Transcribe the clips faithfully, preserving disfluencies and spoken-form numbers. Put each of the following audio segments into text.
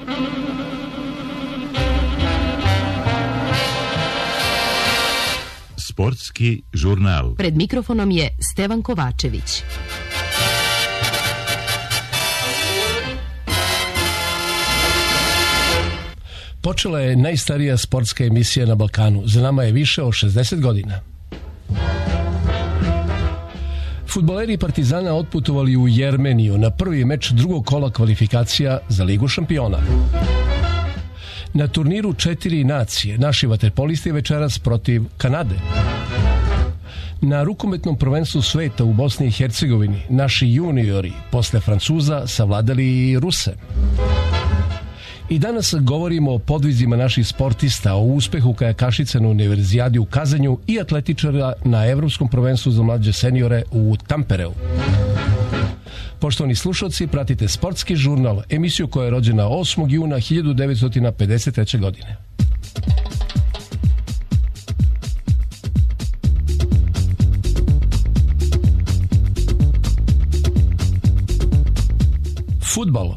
Sportski žurnal. Pred mikrofonom je Stevan Kovačević. Počela je najstarija sportska emisija na Balkanu. Za nama je više od šezdeset godina. Fudbaleri Partizana otputovali u Jermeniju na prvi meč drugog kola kvalifikacija za Ligu šampiona. Na turniru četiri nacije naši vaterpolisti večeras protiv Kanade. Na rukometnom prvenstvu sveta u Bosni i Hercegovini naši juniori posle Francuza savladali i Ruse. I danas govorimo o podvizima naših sportista, o uspehu kajakašice na Univerzijadi u Kazanju i atletičara na Evropskom prvenstvu za mlađe seniore u Tampereu. Poštovani slušalci, pratite Sportski žurnal, emisiju koja je rođena osmog juna hiljadu devetsto pedeset treće. godine. Fudbal.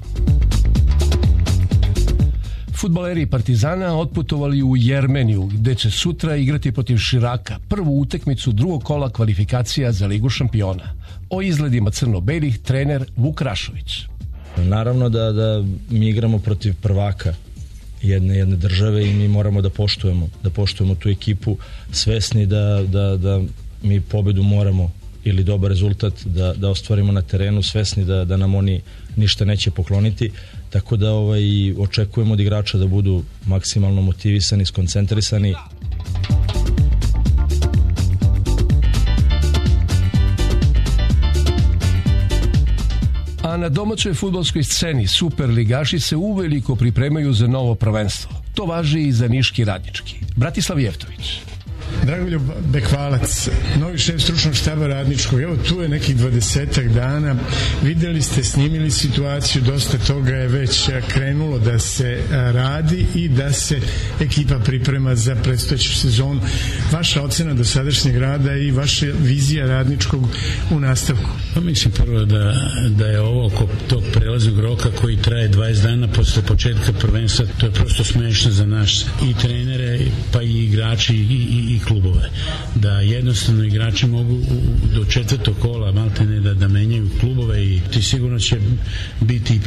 Fudbaleri Partizana otputovali u Jermeniju, gde će sutra igrati protiv Širaka, prvu utekmicu drugog kola kvalifikacija za Ligu šampiona. O izgledima crno-belih trener Vuk Rašović. Naravno da, da mi igramo protiv prvaka jedne, jedne države i mi moramo da poštujemo, da poštujemo tu ekipu, svesni da, da, da mi pobedu moramo ili dobar rezultat da, da ostvarimo na terenu, svesni da, da nam oni ništa neće pokloniti, tako da ovaj, očekujemo od igrača da budu maksimalno motivisani, skoncentrisani. A na domaćoj fudbalskoj sceni superligaši se uveliko pripremaju za novo prvenstvo. To važi i za niški Radnički. Bratislav Jeftović. Dragoljub Bekvalac, novi šef stručnog štaba Radničkog. Evo tu je nekih dvadesetak dana. Videli ste, snimili situaciju, dosta toga je već krenulo da se radi i da se ekipa priprema za predstojeću sezonu. Vaša ocena do sadašnjeg rada i vaša vizija Radničkog u nastavku? Pa mislim prvo da, da je ovo oko tog prelaznog roka koji traje dvadeset dana posle početka prvenstva, to je prosto smešno za naš i trenere, pa i igrači i, i, i klubove. Da jednostavno igrači mogu u, do četvrtog kola maltene da, da menjaju klubove i ti sigurno će biti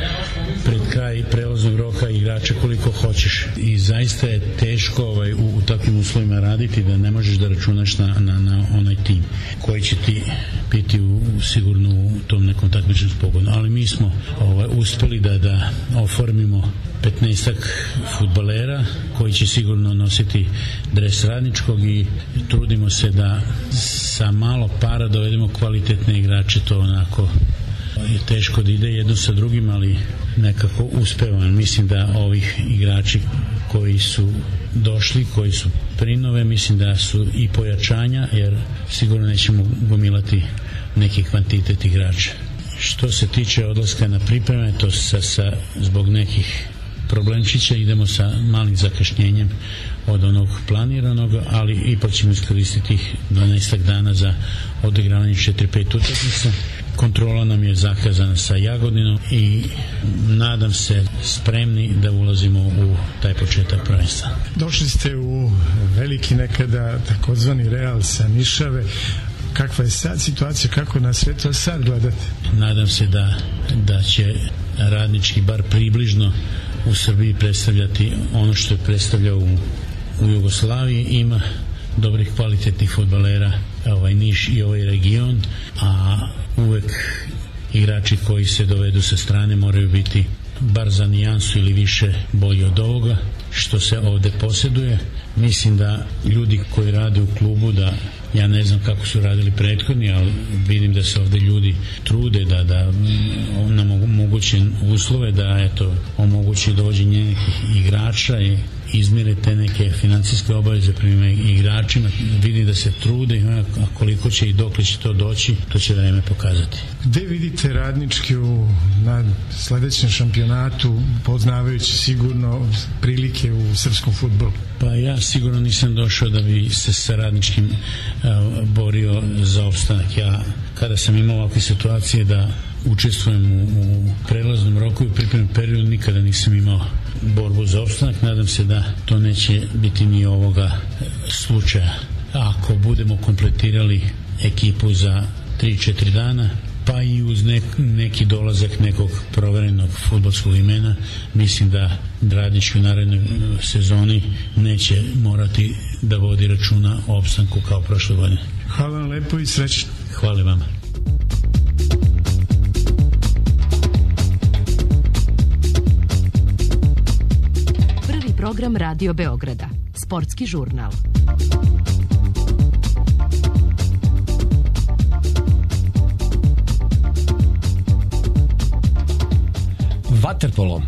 pred kraj prelaznog roka igrača koliko hoćeš. I zaista je teško ovaj, u, u takvim uslovima raditi da ne možeš da računaš na, na, na onaj tim koji će ti biti u, sigurno u tom nekom takmičnom pogonu. Ali mi smo ovaj, uspeli da, da oformimo petnaestak fudbalera koji će sigurno nositi dres Radničkog i trudimo se da sa malo para dovedemo kvalitetne igrače. To onako je teško da ide jedno sa drugim, ali nekako uspevam. Mislim da ovih igrači koji su došli, koji su prinove, mislim da su i pojačanja, jer sigurno nećemo gomilati neki kvantitet igrača. Što se tiče odlaska na pripreme, to sa, sa zbog nekih problemčića idemo sa malim zakašnjenjem od onog planiranog, ali ipak ćemo iskoristiti tih dvanaestak dana za odigravanje četiri pet utakmica. Kontrola nam je zakazana sa Jagodinom i nadam se spremni da ulazimo u taj početak prvenstva. Došli ste u veliki nekada takozvani Real sa Nišave. Kakva je sad situacija, kako na sve to sad gledate? Nadam se da, da će Radnički bar približno u Srbiji predstavljati ono što je predstavljao u, u Jugoslaviji. Ima dobrih kvalitetnih fudbalera, ovaj Niš i ovaj region, a uvek igrači koji se dovedu sa strane moraju biti bar za nijansu ili više bolji od ovoga što se ovde posjeduje. Mislim da ljudi koji rade u klubu, da ja ne znam kako su radili prethodni, ali vidim da se ovde ljudi trude da, da nam omoguće uslove, da eto, omogući dovođenje nekih igrača i izmire te neke financijske obaveze prema igračima. Vidim da se trude, a koliko će i dokle će to doći, to će vreme pokazati. Gde vidite Radnički u, na sledećem šampionatu, poznavajući sigurno prilike u srpskom fudbalu? Pa ja sigurno nisam došao da bi se sa Radničkim uh, borio za opstanak. Ja kada sam imao ovakve situacije da učestvujem u, u prelaznom roku i pripremi periodu nikada nisam imao borbu za opstanak. Nadam se da to neće biti ni ovoga slučaja. Ako budemo kompletirali ekipu za tri četiri dana, pa i uz nek, neki dolazak nekog proverenog fudbalskog imena, mislim da Radnički u narednoj sezoni neće morati da vodi računa o opstanku kao prošle godine. Hvala vam lepo i srećno. Hvala vama. Prvi program Radio Beograda. Sportski žurnal. Vaterpolo.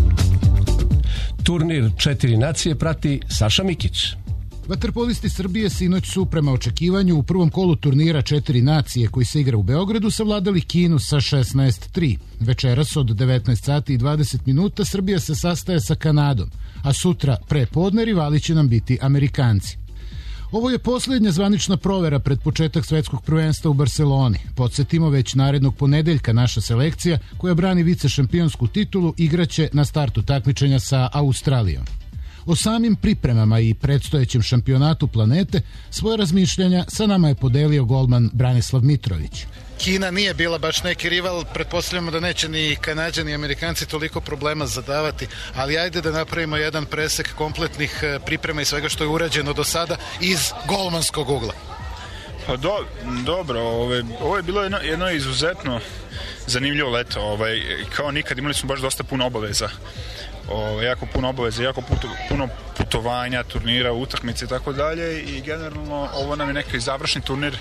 Turnir četiri nacije prati Saša Mikić. Vaterpolisti Srbije sinoć su prema očekivanju u prvom kolu turnira četiri nacije koji se igra u Beogradu savladali Kinu sa šesnaest tri. Večeras od devetnaest sati i dvadeset minuta Srbija se sastaje sa Kanadom, a sutra pre podne rivali će nam biti Amerikanci. Ovo je posljednja zvanična provera pred početak svetskog prvenstva u Barseloni. Podsjetimo, već narednog ponedeljka naša selekcija, koja brani vice šampionsku titulu, igraće na startu takmičenja sa Australijom. O samim pripremama i predstojećem šampionatu planete svoje razmišljanja sa nama je podelio golman Branislav Mitrović. Kina nije bila baš neki rival, pretpostavljamo da neće ni Kanađani ni Amerikanci toliko problema zadavati, ali ajde da napravimo jedan presek kompletnih priprema i svega što je urađeno do sada iz golmanskog ugla. Pa do, dobro, ovo, ovo je bilo jedno, jedno izuzetno zanimljivo leto, ovaj, kao nikad imali smo baš dosta puno obaveza. O, jako puno obaveza, jako puto, puno putovanja, turnira, utakmice i tako dalje i generalno ovo nam je neki završni turnir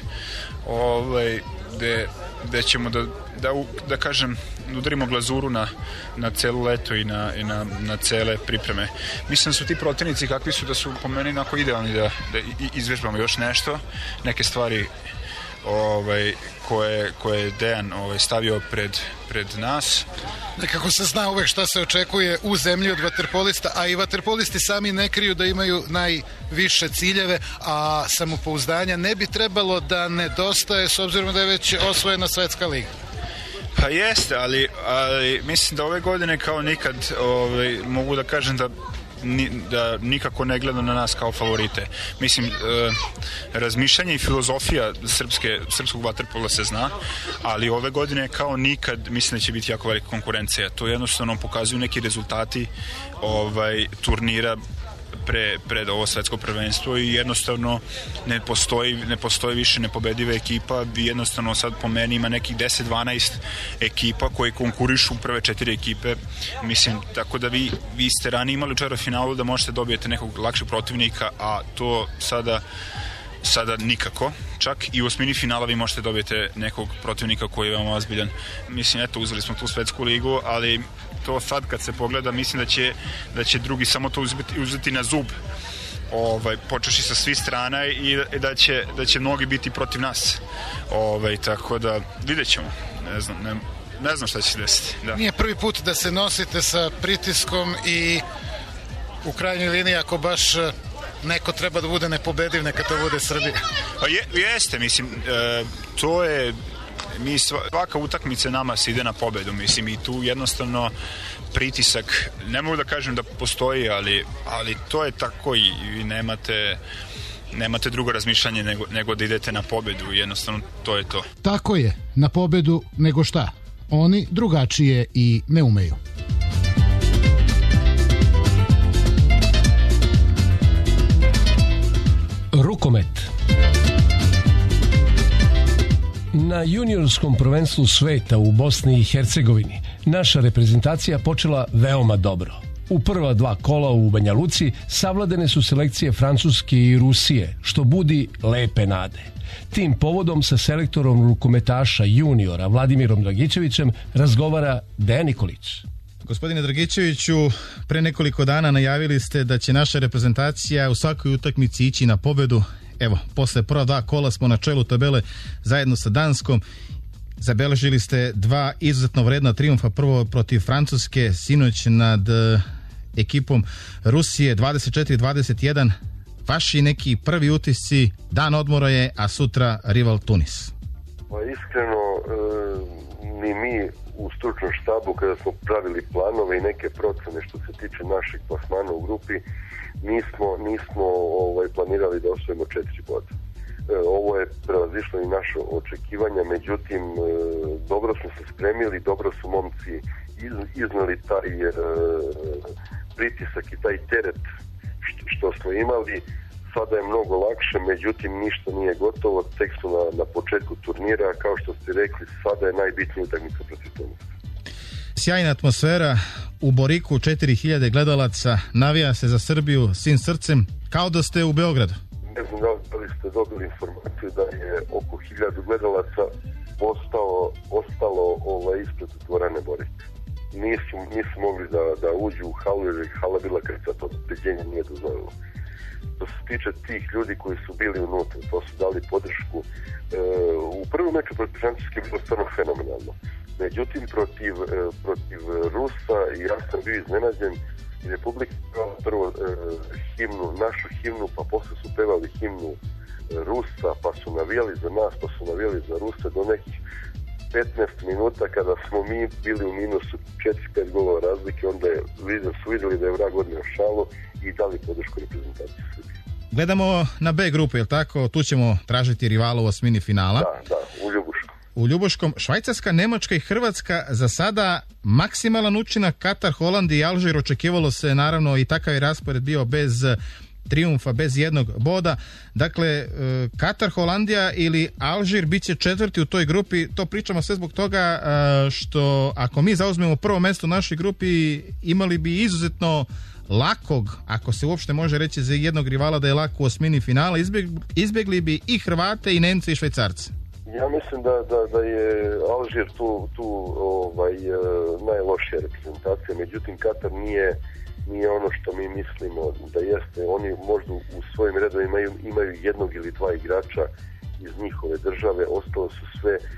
ovaj, gde, gde ćemo da, da, da kažem udarimo glazuru na, na celu leto i na, i na, na cele pripreme. Mislim da su ti protivnici kakvi su da su po meni onako idealni da, da izvežbamo još nešto, neke stvari ovaj, koje, koje je Dejan ovaj, stavio pred, pred nas. Nekako se zna uvek šta se očekuje u zemlji od vaterpolista, a i vaterpolisti sami ne kriju da imaju najviše ciljeve, a samopouzdanja ne bi trebalo da nedostaje s obzirom da je već osvojena svetska liga. Pa jeste, ali, ali mislim da ove godine kao nikad ovaj, mogu da kažem da Ni, da nikako ne gleda na nas kao favorite. Mislim, e, razmišljanje i filozofija srpske, srpskog vaterpola se zna, ali ove godine kao nikad mislim da će biti jako velika konkurencija. To jednostavno pokazuju neki rezultati ovaj, turnira pre, pred ovo svetsko prvenstvo i jednostavno ne postoji, ne postoji više nepobediva ekipa. Jednostavno sad po meni ima nekih deset dvanaest ekipa koji konkurišu prve četiri ekipe. Mislim, tako da vi, vi ste ranije imali u četvrtfinalu da možete dobijete nekog lakšeg protivnika, a to sada sada nikako. Čak i u osmini finala vi možete dobijete nekog protivnika koji je veoma ozbiljan. Mislim, eto, uzeli smo tu svetsku ligu, ali to sad kad se pogleda, mislim da će, da će drugi samo to uzeti, uzeti na zub. Ovaj, počeši sa svih strana i da će, da će mnogi biti protiv nas. Ovaj, tako da vidjet ćemo. Ne znam, ne, ne znam šta će se desiti. Da. Nije prvi put da se nosite sa pritiskom i u krajnjoj liniji ako baš neko treba da bude nepobediv, neka to bude Srbija. Pa je, jeste, mislim, e, to je, mi svaka utakmica nama se ide na pobedu, mislim, i tu jednostavno pritisak, ne mogu da kažem da postoji, ali, ali to je tako i, i nemate, nemate drugo razmišljanje nego, nego da idete na pobedu, jednostavno to je to. Tako je, na pobedu nego šta? Oni drugačije i ne umeju. Rukomet. Na juniorskom prvenstvu sveta u Bosni i Hercegovini naša reprezentacija počela veoma dobro. U prva dva kola u Banja Luci savladane su selekcije Francuske i Rusije, što budi lepe nade. Tim povodom sa selektorom rukometaša juniora Vladimirom Dragićevićem razgovara Dejan Nikolić. Gospodine Dragićeviću, pre nekoliko dana najavili ste da će naša reprezentacija u svakoj utakmici ići na pobedu. Evo, posle prva dva kola smo na čelu tabele zajedno sa Danskom. Zabeležili ste dva izuzetno vredna trijumfa, prvo protiv Francuske, sinoć nad uh, ekipom Rusije dvadeset četiri dvadeset jedan. Vaši neki prvi utisci, dan odmora je, a sutra rival Tunis. Pa iskreno, e, ni mi u stručnom štabu kada smo pravili planove i neke procene što se tiče našeg plasmana u grupi, nismo, nismo ovaj, planirali da osvojimo četiri boda. Ovo je prevazišlo i naše očekivanja, međutim dobro smo se spremili, dobro su momci iznali taj e, pritisak i taj teret što, što smo imali. Sada je mnogo lakše, međutim ništa nije gotovo, tek smo na, na početku turnira, kao što ste rekli, sada je najbitnija utakmica protiv Tunisa. Sjajna atmosfera u Boriku, četiri hiljade gledalaca, navija se za Srbiju svim srcem, kao da ste u Beogradu. Ne znam da li ste dobili informaciju da je oko hiljadu gledalaca ostalo, ostalo ovaj, ispred dvorane Borik. Nisu, nisu mogli da, da uđu u halu jer je hala bila krca, to obezbeđenje nije dozvolilo. Što se tiče tih ljudi koji su bili unutra, to su dali podršku. E, u prvom meču protiv Francuske je bilo stvarno fenomenalno. Međutim, protiv, e, protiv Rusa ja sam bio iznenađen i Republika prvo e, himnu, našu himnu, pa posle su pevali himnu e, Rusa, pa su navijali za nas, pa su navijali za Rusa do nekih petnaest minuta kada smo mi bili u minusu četiri pet golova razlike, onda je, su vidjeli da je vrag odnio šalu i dali podršku reprezentaciji Srbije. Gledamo na B grupu, je li tako? Tu ćemo tražiti rivala u osmini finala. Da, da, u Ljubuškom. U Ljubuškom. Švajcarska, Nemačka i Hrvatska za sada maksimalan učinak. Katar, Holand i Alžir, očekivalo se naravno i takav je raspored bio bez trijumfa, bez jednog boda. Dakle, Katar, Holandija ili Alžir bit će četvrti u toj grupi. To pričamo sve zbog toga što ako mi zauzmemo prvo mjesto u našoj grupi, imali bi izuzetno lakog, ako se uopšte može reći za jednog rivala da je lako u osmini finala, izbjegli, izbjegli bi i Hrvate i Nemce i Švajcarce. Ja mislim da, da, da je Alžir tu, tu ovaj, najlošija reprezentacija, međutim Katar nije, nije ono što mi mislimo da jeste. Oni možda u svojim redovima imaju, imaju jednog ili dva igrača iz njihove države, ostalo su sve e,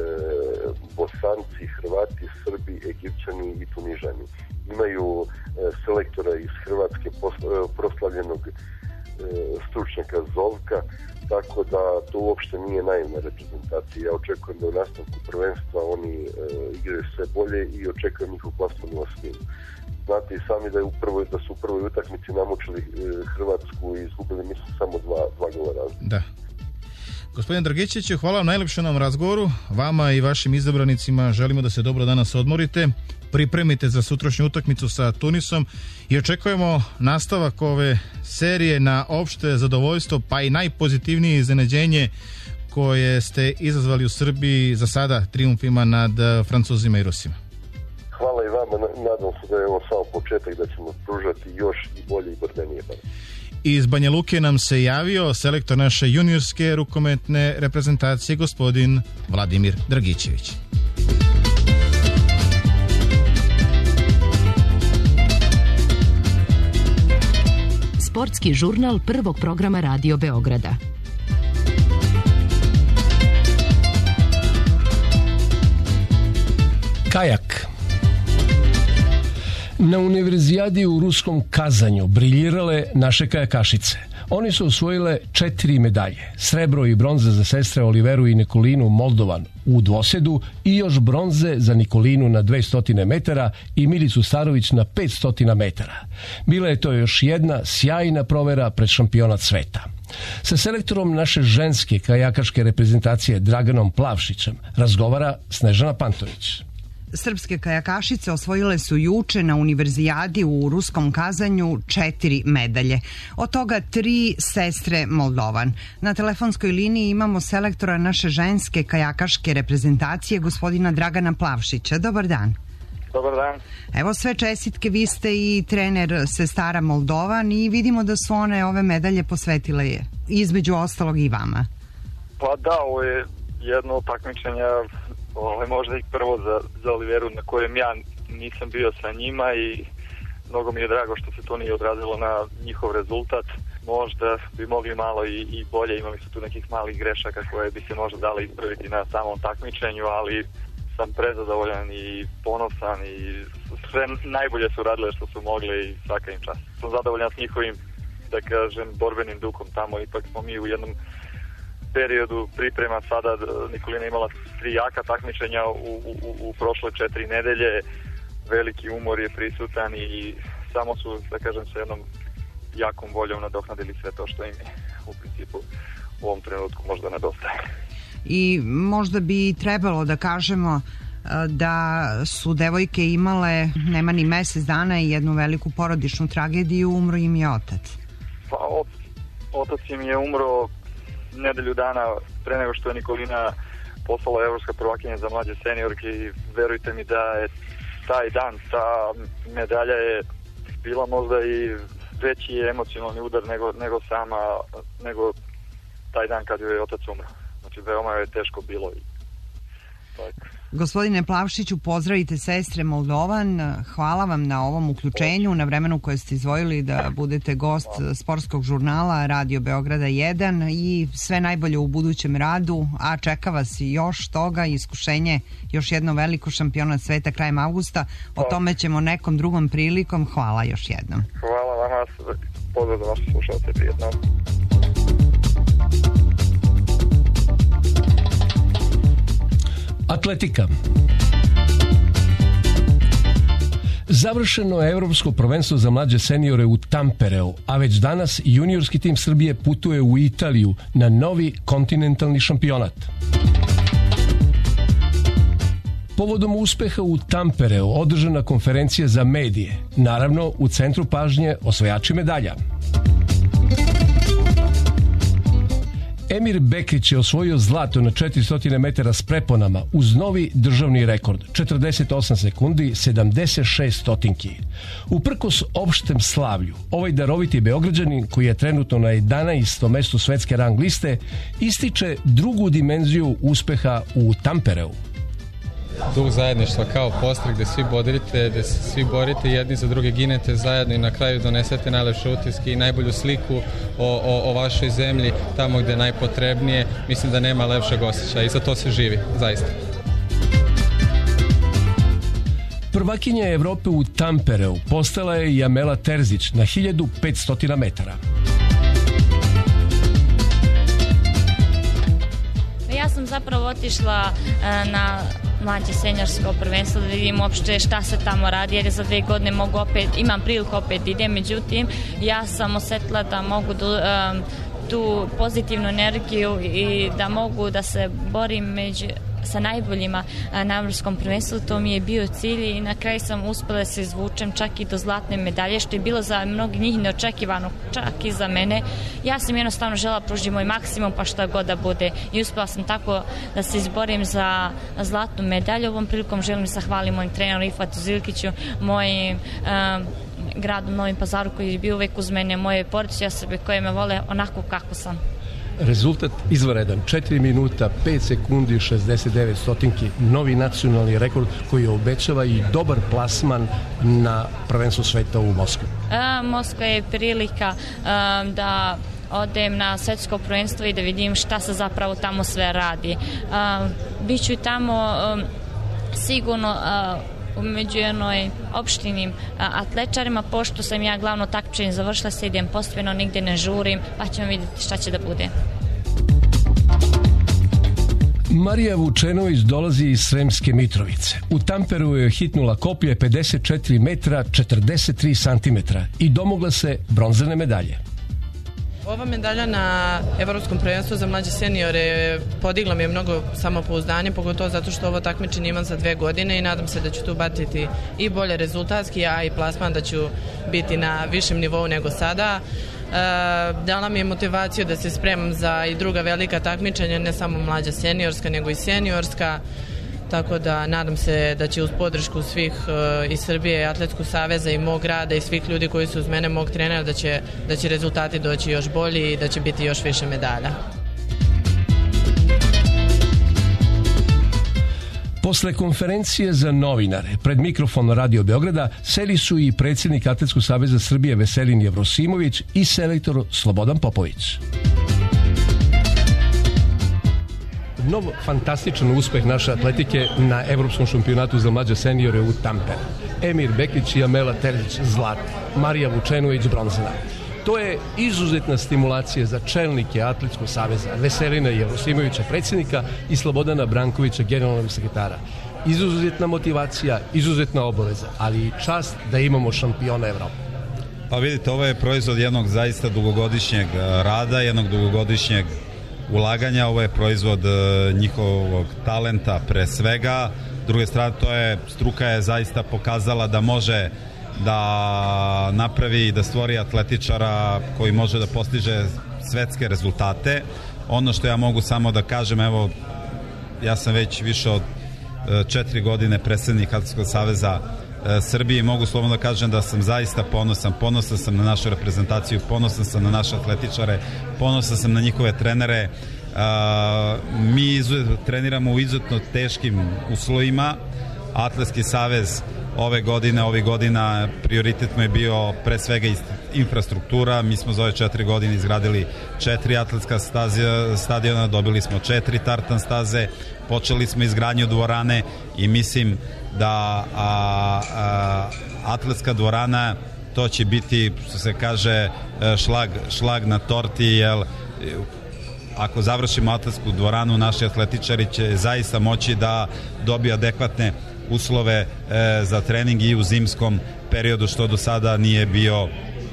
Bosanci, Hrvati, Srbi, Egipćani i Tunižani. Imaju e, selektora iz Hrvatske posla, e, proslavljenog e, stručnjaka Zovka, tako da to uopšte nije naivna reprezentacija. Ja očekujem da u nastavku prvenstva oni e, igraju sve bolje i očekujem njihov plasman u osminu. Znate i sami da, je u prvoj, da su u prvoj utakmici namučili e, Hrvatsku i izgubili mislim samo dva, dva gola razlike. Da. Gospodine Dragićeviću, hvala vam najlepše na ovom razgovoru. Vama i vašim izabranicima želimo da se dobro danas odmorite. Pripremite za sutrašnju utakmicu sa Tunisom i očekujemo nastavak ove serije na opšte zadovoljstvo, pa i najpozitivnije iznenađenje koje ste izazvali u Srbiji za sada trijumfima nad Francuzima i Rusima. Hvala i vama, nadam se da je ovo samo početak, da ćemo pružati još i bolje i borbenije. Iz Banja Luke nam se javio selektor naše juniorske rukometne reprezentacije, gospodin Vladimir Dragićević. Sportski žurnal prvog programa Radio Beograda. Kajak. Na univerzijadi u ruskom Kazanju briljirale naše kajakašice. Oni su osvojile četiri medalje. Srebro i bronze za sestre Oliveru i Nikolinu Moldovan u dvosedu i još bronze za Nikolinu na dvesta metara i Milicu Starović na petsto metara. Bila je to još jedna sjajna provera pred šampionat sveta. Sa selektorom naše ženske kajakaške reprezentacije Draganom Plavšićem razgovara Snežana Pantović. Srpske kajakašice osvojile su juče na univerzijadi u ruskom Kazanju četiri medalje. Od toga tri sestre Moldovan. Na telefonskoj liniji imamo selektora naše ženske kajakaške reprezentacije, gospodina Dragana Plavšića. Dobar dan. Dobar dan. Evo sve čestitke, vi ste i trener sestara Moldovan i vidimo da su one ove medalje posvetile je, između ostalog i vama. Pa da, ovo je jedno takmičenje, ovo možda i prvo za, za Oliveru na kojem ja nisam bio sa njima i mnogo mi je drago što se to nije odrazilo na njihov rezultat. Možda bi mogli malo i, i bolje, imali su tu nekih malih grešaka koje bi se možda dali ispraviti na samom takmičenju, ali sam prezadovoljan i ponosan i sve najbolje su radile što su mogli i svaka im čast. Sam zadovoljan s njihovim, da kažem, borbenim duhom tamo, ipak smo mi u jednom periodu priprema. Sada Nikolina imala tri jaka takmičenja u, u, u prošle četiri nedelje. Veliki umor je prisutan i samo su, da kažem, sa jednom jakom voljom nadoknadili sve to što im je u principu u ovom trenutku možda nedostaje. I možda bi trebalo da kažemo da su devojke imale nema ni mesec dana i jednu veliku porodičnu tragediju, umro im je otac. Pa ot, otac im je umro nedelju dana pre nego što je Nikolina postala evropska prvakinja za mlađe seniorke i verujte mi da je taj dan, ta medalja je bila možda i veći emocionalni udar nego, nego sama, nego taj dan kad je otac umro. Znači veoma je teško bilo i tako. Gospodine Plavšiću, pozdravite sestre Moldovan, hvala vam na ovom uključenju, na vremenu koje ste izdvojili da budete gost sportskog žurnala Radio Beograda jedan i sve najbolje u budućem radu, a čeka vas još toga, iskušenje još jedno veliko šampionat sveta krajem avgusta, o tome ćemo nekom drugom prilikom, hvala još jednom. Hvala vam, pozdrav za vaše slušalce, prijetno. Atletika. Završeno je evropsko prvenstvo za mlađe seniore u Tampereu, a već danas juniorski tim Srbije putuje u Italiju na novi kontinentalni šampionat. Povodom uspeha u Tampereu održana konferencija za medije, naravno u centru pažnje osvajači medalja. Emir Bekrić je osvojio zlato na četiristo metara s preponama uz novi državni rekord, četrdeset osam sekundi, sedamdeset šest stotinki. Uprkos opštem slavlju, ovaj daroviti Beograđanin, koji je trenutno na jedanaestom mestu svetske rang liste, ističe drugu dimenziju uspeha u Tampereu. Duh zajedništva kao postrek gde svi bodirite, gde se svi borite, jedni za druge ginete zajedno i na kraju donesete najlepše utiske i najbolju sliku o, o, o vašoj zemlji, tamo gde je najpotrebnije. Mislim da nema lepšeg osjećaja i za to se živi, zaista. Prvakinja Evrope u Tampereu postala je i Amela Terzić na hiljadu petsto metara. Ja sam zapravo otišla na mlađe senjorsko prvenstvo da vidim uopšte šta se tamo radi, jer za dve godine mogu opet, imam priliku opet da idem, međutim ja sam osetila da mogu da, um, tu pozitivnu energiju i da mogu da se borim među sa najboljima na evropskom prvenstvu, to mi je bio cilj i na kraju sam uspela da se izvučem čak i do zlatne medalje, što je bilo za mnogi njih neočekivano, čak i za mene. Ja sam jednostavno žela pružiti moj maksimum pa šta god da bude i uspela sam tako da se izborim za zlatnu medalju. Ovom prilikom želim da zahvalim mojim treneru Rifatu Zilkiću, mojim um, gradu Novim Pazaru koji je bio uvek uz mene, moje porodice osobe koje me vole onako kako sam. Rezultat izvanredan, četiri minuta, pet sekundi, šezdeset devet stotinki, novi nacionalni rekord koji obećava i dobar plasman na prvenstvo sveta u Moskvi. A, Moskva je prilika a, da odem na svetsko prvenstvo i da vidim šta se zapravo tamo sve radi. A, biću i tamo a, sigurno a, među jednoj opštinim atlečarima, pošto sam ja glavno takmičenje završila, se idem postepeno, nigde ne žurim, pa ćemo vidjeti šta će da bude. Marija Vučenović dolazi iz Sremske Mitrovice. U Tamperu je hitnula koplje pedeset četiri metra, četrdeset tri santimetra i domogla se bronzane medalje. Ova medalja na Evropskom prvenstvu za mlađe seniore podigla mi je mnogo samopouzdanje, pogotovo zato što ovo takmičenje imam za dve godine i nadam se da ću tu batiti i bolje rezultatski, a i plasman da ću biti na višem nivou nego sada. E, dala mi je motivaciju da se spremam za i druga velika takmičenja, ne samo mlađa seniorska, nego i seniorska. Tako da nadam se da će uz podršku svih uh, iz Srbije, Atletskog saveza i mog rada i svih ljudi koji su uz mene, mog trenera, da će, da će rezultati doći još bolji i da će biti još više medalja. Posle konferencije za novinare pred mikrofon Radio Beograda seli su i predsjednik Atletskog saveza Srbije Veselin Jevrosimović i selektor Slobodan Popović. Nov fantastičan uspeh naše atletike na Evropskom šampionatu za mlađe seniore u Tamperu. Emir Bekrić i Amela Terzić zlata, Marija Vučenović bronzana. To je izuzetna stimulacija za čelnike Atletskog saveza, Veselina Jevrosimovića, predsjednika, i Slobodana Brankovića, generalnog sekretara. Izuzetna motivacija, izuzetna obaveza, ali i čast da imamo šampiona Evrope. Pa vidite, ovo je proizvod jednog zaista dugogodišnjeg rada, jednog dugogodišnjeg ulaganja, ovo je proizvod njihovog talenta pre svega. S druge strane, to je, struka je zaista pokazala da može da napravi i da stvori atletičara koji može da postiže svetske rezultate. Ono što ja mogu samo da kažem, evo, ja sam već više od četiri godine predsjednik Atletskog saveza Srbije i mogu slobodno da kažem da sam zaista ponosan. Ponosan sam na našu reprezentaciju, ponosan sam na naše atletičare, ponosan sam na njihove trenere. Mi treniramo u izuzetno teškim uslovima. Atletski savez ove godine, ovih godina prioritet mu je bio pre svega infrastruktura. Mi smo za ove četiri godine izgradili četiri atletska stadiona, dobili smo četiri tartan staze, počeli smo izgradnju dvorane i mislim da a, a, atletska dvorana, to će biti, što se kaže, šlag, šlag na torti, jer ako završimo atletsku dvoranu, naši atletičari će zaista moći da dobiju adekvatne uslove e, za trening i u zimskom periodu, što do sada nije bio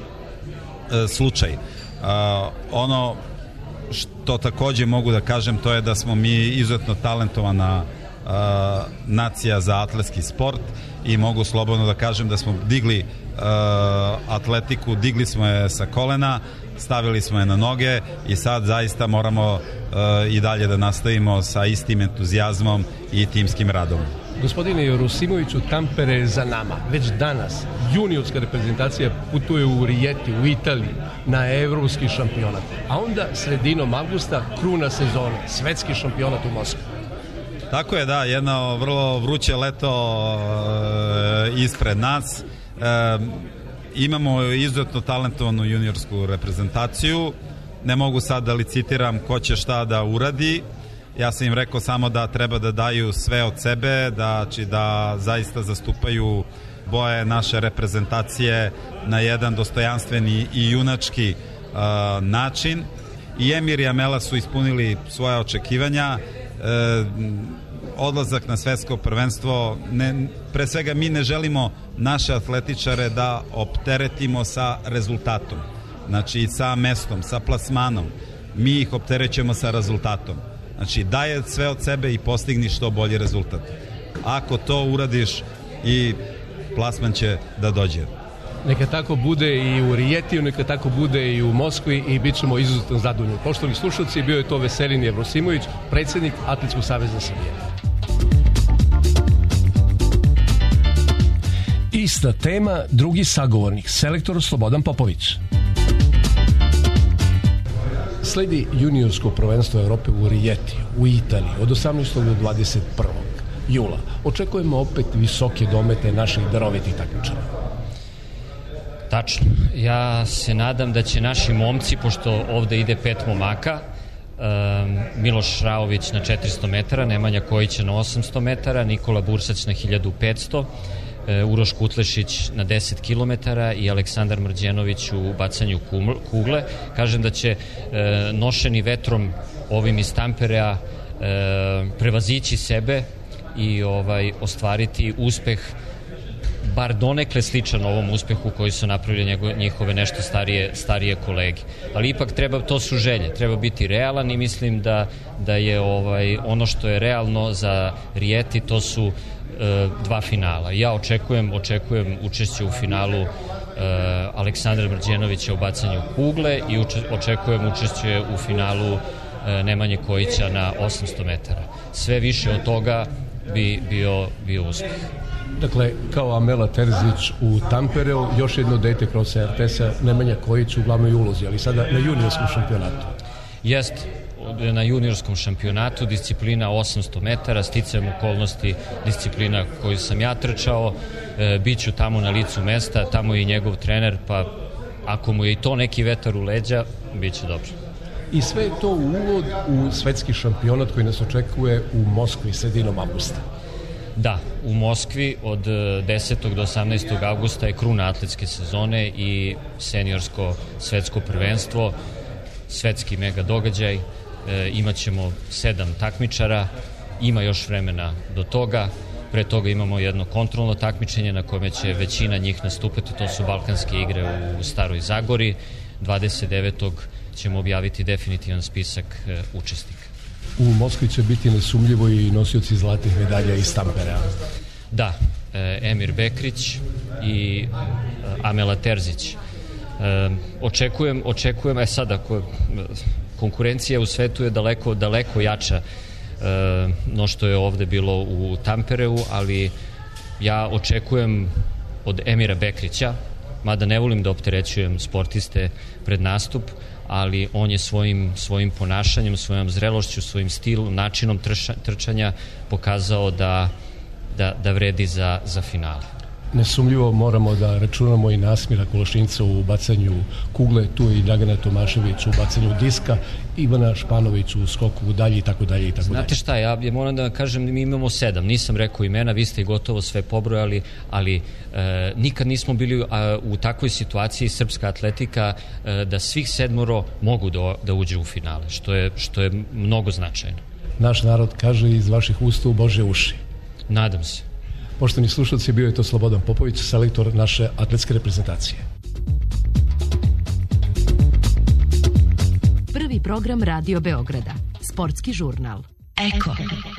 e, slučaj. E, ono što takođe mogu da kažem, to je da smo mi izuzetno talentovana e, nacija za atletski sport i mogu slobodno da kažem da smo digli e, atletiku, digli smo je sa kolena, stavili smo je na noge i sad zaista moramo e, i dalje da nastavimo sa istim entuzijazmom i timskim radom. Gospodine Jevrosimoviću, Tampere je za nama. Već danas juniorska reprezentacija putuje u Rijeti, u Italiji, na evropski šampionat. A onda sredinom avgusta kruna sezone, svetski šampionat u Moskvi. Tako je, da, jedno vrlo vruće leto e, ispred nas. E, imamo izuzetno talentovanu juniorsku reprezentaciju. Ne mogu sad da licitiram ko će šta da uradi. Ja sam im rekao samo da treba da daju sve od sebe, da, či da zaista zastupaju boje naše reprezentacije na jedan dostojanstveni i junački uh, način. I Emir i Amela su ispunili svoje očekivanja. E, odlazak na svetsko prvenstvo, ne, pre svega mi ne želimo naše atletičare da opteretimo sa rezultatom. Znači sa mestom, sa plasmanom. Mi ih opterećemo sa rezultatom. Znači, daje sve od sebe i postigni što bolji rezultat. Ako to uradiš, i plasman će da dođe. Neka tako bude i u Rijetiju, neka tako bude i u Moskvi i bit ćemo izuzetno zadovoljni. Poštovani slušalci, bio je to Veselin Jevrosimović, predsjednik Atletskog saveza Srbije. Ista tema, drugi sagovornik, selektor Slobodan Popović. Sledi juniorsko prvenstvo Evrope u Rijeti, u Italiji, od osamnaestog do dvadeset prvog jula. Očekujemo opet visoke domete naših darovitih takmičara. Tačno. Ja se nadam da će naši momci, pošto ovde ide pet momaka, um, Miloš Raović na četiristo metara, Nemanja Kojića na osamsto metara, Nikola Bursać na hiljadu petsto, Uroš Kutlešić na deset kilometara i Aleksandar Mrđenović u bacanju kugle. Kažem da će e, nošeni vetrom ovim iz Tamperea e, prevazići sebe i ovaj ostvariti uspeh bar donekle sličan ovom uspehu koji su napravili njegove, njihove nešto starije, starije kolege. Ali ipak treba, to su želje, treba biti realan i mislim da, da je ovaj, ono što je realno za Rijeti, to su dva finala. Ja očekujem, očekujem učešće u finalu uh, Aleksandra Mrđenovića u bacanju kugle i uče, očekujem učešće u finalu uh, Nemanje Kojića na osamsto metara. Sve više od toga bi bio, bio uspeh. Dakle, kao Amela Terzić u Tampereu, još jedno dete kroz R T S-a, Nemanja Kojić u glavnoj ulozi, ali sada na juniorskom šampionatu. Jest, na juniorskom šampionatu, disciplina osamsto metara, sticajem okolnosti disciplina koju sam ja trčao, e, bit ću tamo na licu mesta, tamo je i njegov trener, pa ako mu je i to neki vetar u leđa, bit će dobro. I sve je to uvod u svetski šampionat koji nas očekuje u Moskvi sredinom avgusta. Da, u Moskvi od desetog do osamnaestog avgusta je kruna atletske sezone i seniorsko svetsko prvenstvo, svetski mega događaj. E, imaćemo sedam takmičara, ima još vremena do toga. Pre toga imamo jedno kontrolno takmičenje na kome će većina njih nastupati, to su Balkanske igre u Staroj Zagori. dvadeset devetog ćemo objaviti definitivan spisak e, učesnika. U Moskvi će biti nesumljivo i nosioci zlatih medalja iz Tampere. Da, e, Emir Bekrić i e, Amela Terzić. E, očekujem, očekujem, e sad ako konkurencija u svetu je daleko, daleko jača e, no što je ovde bilo u Tampereu, ali ja očekujem od Emira Bekrića, mada ne volim da opterećujem sportiste pred nastup, ali on je svojim, svojim ponašanjem, svojom zrelošću, svojim stilom, načinom trša, trčanja pokazao da, da, da vredi za, za finale. Nesumljivo moramo da računamo i Nasmira Kološinca u bacanju kugle, tu je i Dragana Tomašević u bacanju diska, Ivana Španović u skoku u dalje i tako dalje i tako dalje. Znate šta, ja moram da vam kažem, mi imamo sedam, nisam rekao imena, vi ste gotovo sve pobrojali, ali e, nikad nismo bili a, u takvoj situaciji srpska atletika e, da svih sedmoro mogu da, da uđe u finale, što je, što je mnogo značajno. Naš narod kaže iz vaših usta u Božje uši. Nadam se. Poštovani slušalci, bio je to Slobodan Popović, selektor naše atletske reprezentacije. Prvi program Radio Beograda. Sportski žurnal. Eko.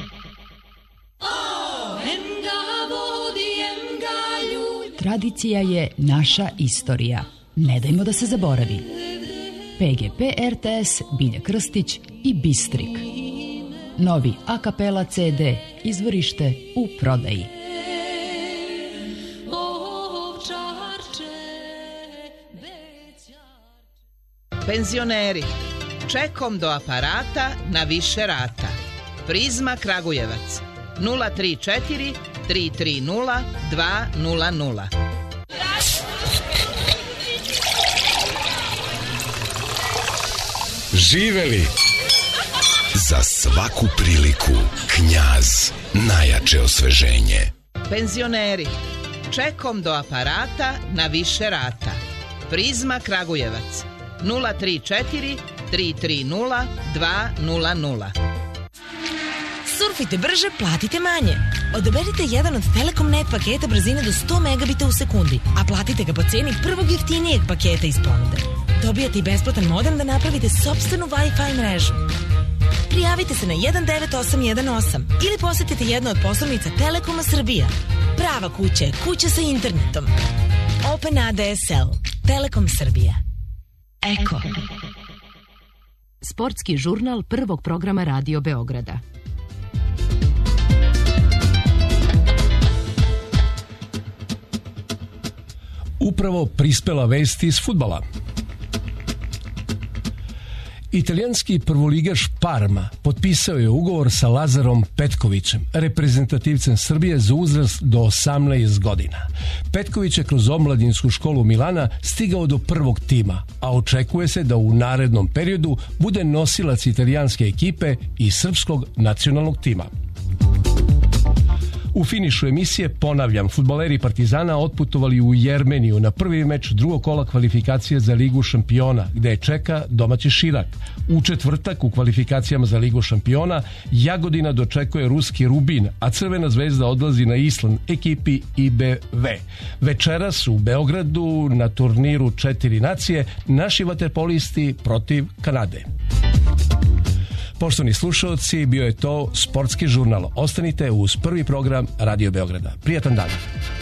Tradicija je naša istorija. Ne dajmo da se zaboravi. P G P R T S, Bilja Krstić i Bistrik. Novi a kapela ce de, izvorište u prodaji. Penzioneri, čekom do aparata na više rata. Prizma Kragujevac, nula tri četiri tri tri nula dva nula nula. Živeli! Za svaku priliku Knjaz, najjače osveženje. Penzioneri, čekom do aparata na više rata. Prizma Kragujevac, nula tri četiri tri tri nula dva nula nula. Surfite brže, platite manje. Odaberite jedan od Telekom Net paketa brzine do sto megabita u sekundi, a platite ga po ceni prvog jeftinijeg paketa iz ponude. Dobijate i besplatan modem da napravite sopstvenu Wi-Fi mrežu. Prijavite se na jedan devet osam jedan osam ili posetite jednu od poslovnica Telekoma Srbija. Prava kuća je kuća sa internetom. Open A D S L. Telekom Srbija. Eko. Sportski žurnal prvog programa Radio Beograda. Upravo prispela vest iz fudbala. Italijanski prvoligaš Parma potpisao je ugovor sa Lazarom Petkovićem, reprezentativcem Srbije za uzrast do osamnaest godina. Petković je kroz omladinsku školu Milana stigao do prvog tima, a očekuje se da u narednom periodu bude nosilac italijanske ekipe i srpskog nacionalnog tima. U finišu emisije, ponavljam, fudbaleri Partizana otputovali u Jermeniju na prvi meč drugog kola kvalifikacije za Ligu šampiona, gde je čeka domaći Širak. U četvrtak u kvalifikacijama za Ligu šampiona Jagodina dočekuje ruski Rubin, a Crvena zvezda odlazi na Island ekipi I B V. Večeras u Beogradu na turniru četiri nacije naši vaterpolisti protiv Kanade. Poštovani slušalci, bio je to Sportski žurnal. Ostanite uz prvi program Radio Beograda. Prijatan dan.